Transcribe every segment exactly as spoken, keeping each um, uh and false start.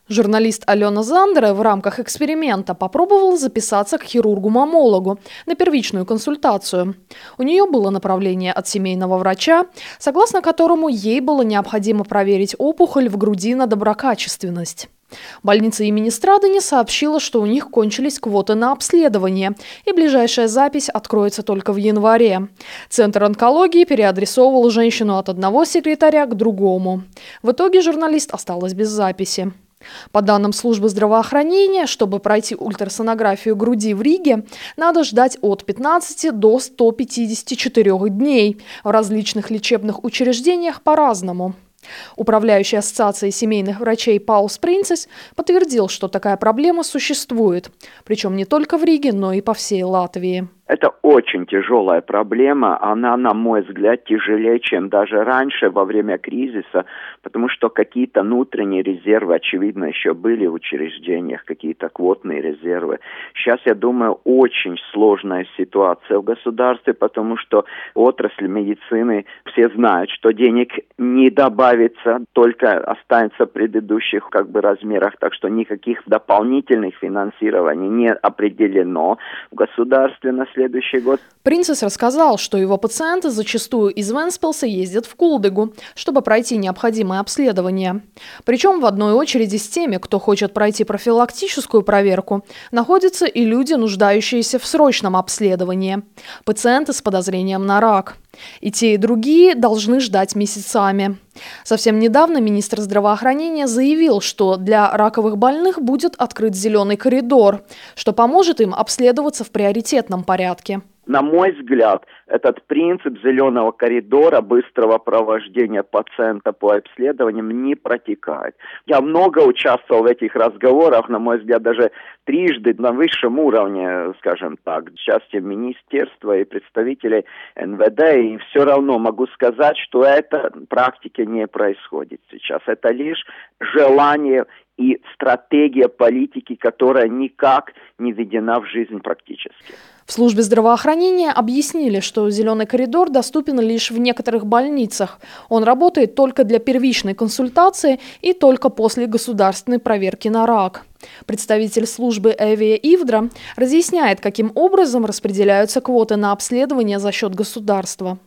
Журналист Алена Зандера в рамках эксперимента попробовала записаться к хирургу-маммологу на первичную консультацию. У нее было направление от семейного врача, согласно которому ей было необходимо проверить опухоль в груди на доброкачественность. Больница имени Страдани сообщила, что у них кончились квоты на обследование, и ближайшая запись откроется только в январе. Центр онкологии переадресовывал женщину от одного секретаря к другому. В итоге журналист осталась без записи. По данным службы здравоохранения, чтобы пройти ультрасонографию груди в Риге, надо ждать от пятнадцати до ста пятидесяти четырёх дней. В различных лечебных учреждениях по-разному. Управляющий ассоциацией семейных врачей Паулс Принцес подтвердил, что такая проблема существует, причем не только в Риге, но и по всей Латвии. Это очень тяжелая проблема, она, на мой взгляд, тяжелее, чем даже раньше во время кризиса, потому что какие-то внутренние резервы, очевидно, еще были в учреждениях, какие-то квотные резервы. Сейчас, я думаю, очень сложная ситуация в государстве, потому что отрасль медицины, все знают, что денег не добавится, только останется в предыдущих как бы размерах, так что никаких дополнительных финансирований не определено в государстве на следующий год. Принцес рассказал, что его пациенты зачастую из Венспилса ездят в Кулдыгу, чтобы пройти необходимое обследование. Причем в одной очереди с теми, кто хочет пройти профилактическую проверку, находятся и люди, нуждающиеся в срочном обследовании. Пациенты с подозрением на рак. И те, и другие должны ждать месяцами. Совсем недавно министр здравоохранения заявил, что для раковых больных будет открыт зеленый коридор, что поможет им обследоваться в приоритетном порядке. На мой взгляд, этот принцип зеленого коридора, быстрого провождения пациента по обследованиям не протекает. Я много участвовал в этих разговорах, на мой взгляд, даже трижды на высшем уровне, скажем так, части министерства и представителей эн вэ дэ, и все равно могу сказать, что это в практике не происходит сейчас. Это лишь желание и стратегия политики, которая никак не введена в жизнь практически. В службе здравоохранения объяснили, что зеленый коридор доступен лишь в некоторых больницах. Он работает только для первичной консультации и только после государственной проверки на рак. Представитель службы Эвия Ивдра разъясняет, каким образом распределяются квоты на обследование за счет государства.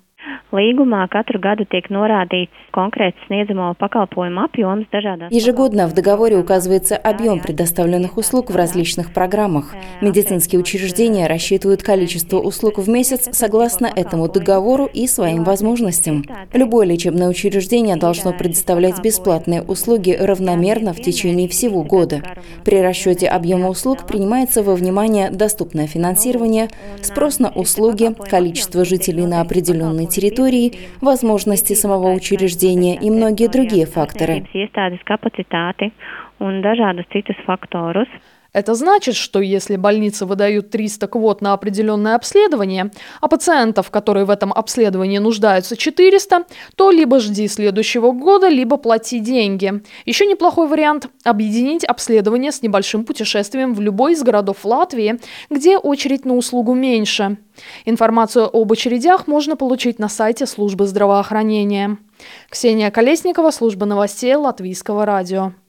Ежегодно в договоре указывается объем предоставленных услуг в различных программах. Медицинские учреждения рассчитывают количество услуг в месяц согласно этому договору и своим возможностям. Любое лечебное учреждение должно предоставлять бесплатные услуги равномерно в течение всего года. При расчете объема услуг принимается во внимание доступное финансирование, спрос на услуги, количество жителей на определенной территории, возможности самого учреждения и многие другие факторы. Это значит, что если больницы выдают триста квот на определенное обследование, а пациентов, которые в этом обследовании нуждаются, четыреста, то либо жди следующего года, либо плати деньги. Еще неплохой вариант – объединить обследование с небольшим путешествием в любой из городов Латвии, где очередь на услугу меньше. Информацию об очередях можно получить на сайте службы здравоохранения. Ксения Колесникова, служба новостей Латвийского радио.